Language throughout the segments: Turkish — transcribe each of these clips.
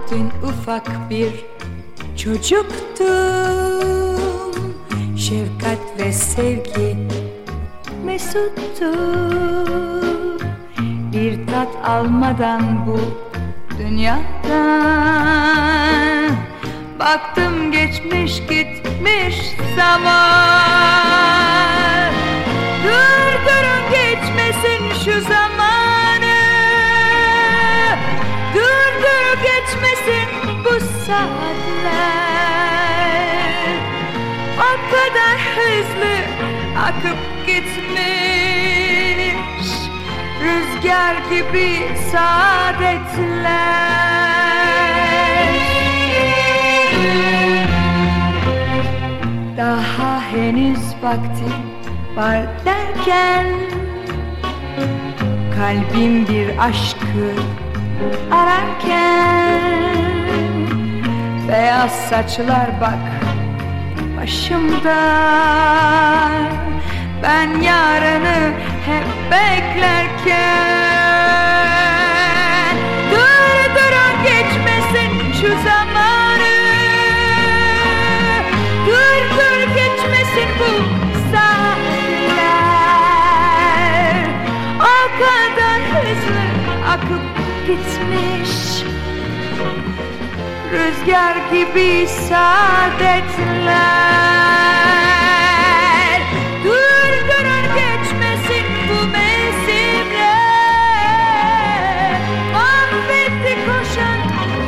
dün ufak bir çocuktum. Şefkat ve sevgi mesuttu. Bir tat almadan bu dünyadan baktım geçmiş gitmiş zaman. Durdurun geçmesin şu zamanı, durdur geçmesin bu saatler. O kadar hızlı akıp gitmiş, rüzgar gibi saadetler. Daha henüz vakti var derken, kalbim bir aşkı ararken, beyaz saçlar bak başımda, ben yarını hep beklerken. Durdurun geçmesin şu zamanı, durdur geçmesin bu saatler. O kadar hızlı akıp gitmiş, rüzgar gibi saadetler. Durdurun geçmesin bu mevsimler, mahvetti koşan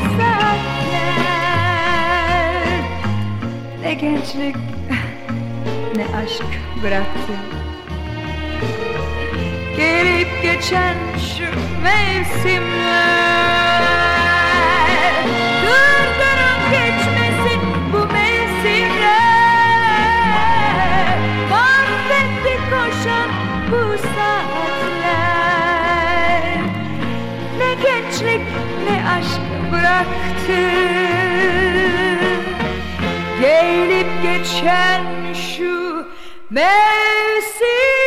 saatler. Ne gençlik ne aşk bıraktı gelip geçen şu mevsimler. Durdurun geçmesin bu mevsimler, mahvetti koşan bu saatler. Ne gençlik ne aşk bıraktı gelip geçen şu mevsim.